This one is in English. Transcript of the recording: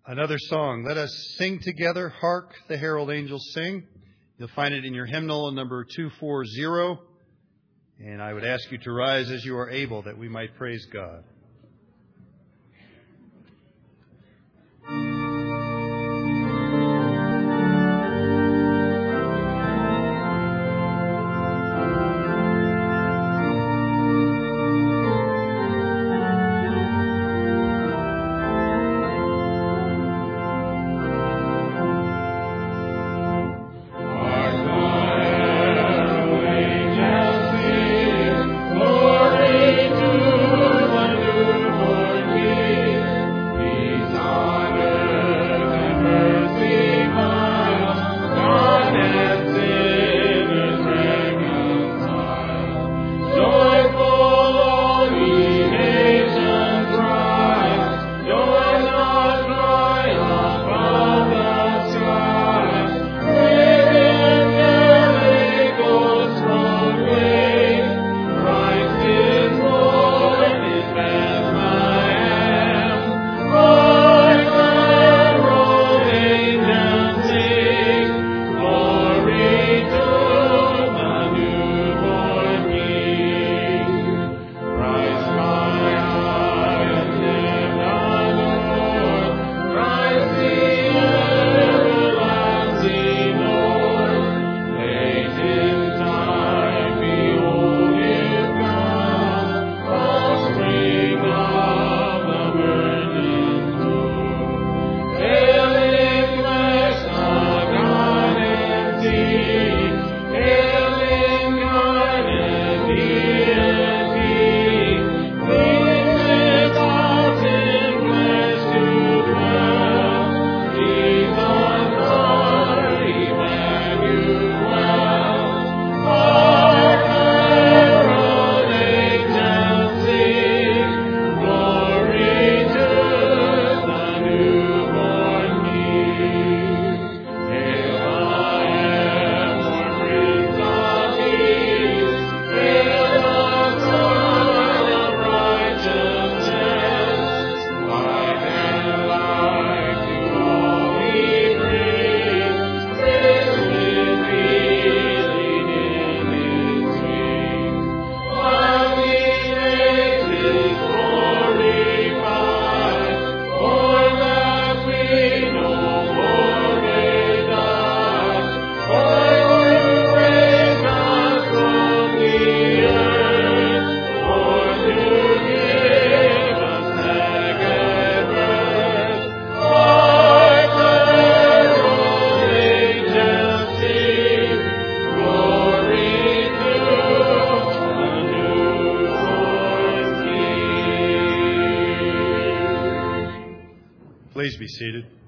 Another song. Let us sing together. Hark the herald angels sing. You'll find it in your hymnal number 240. And I would ask you to rise as you are able that we might praise God. Please be seated.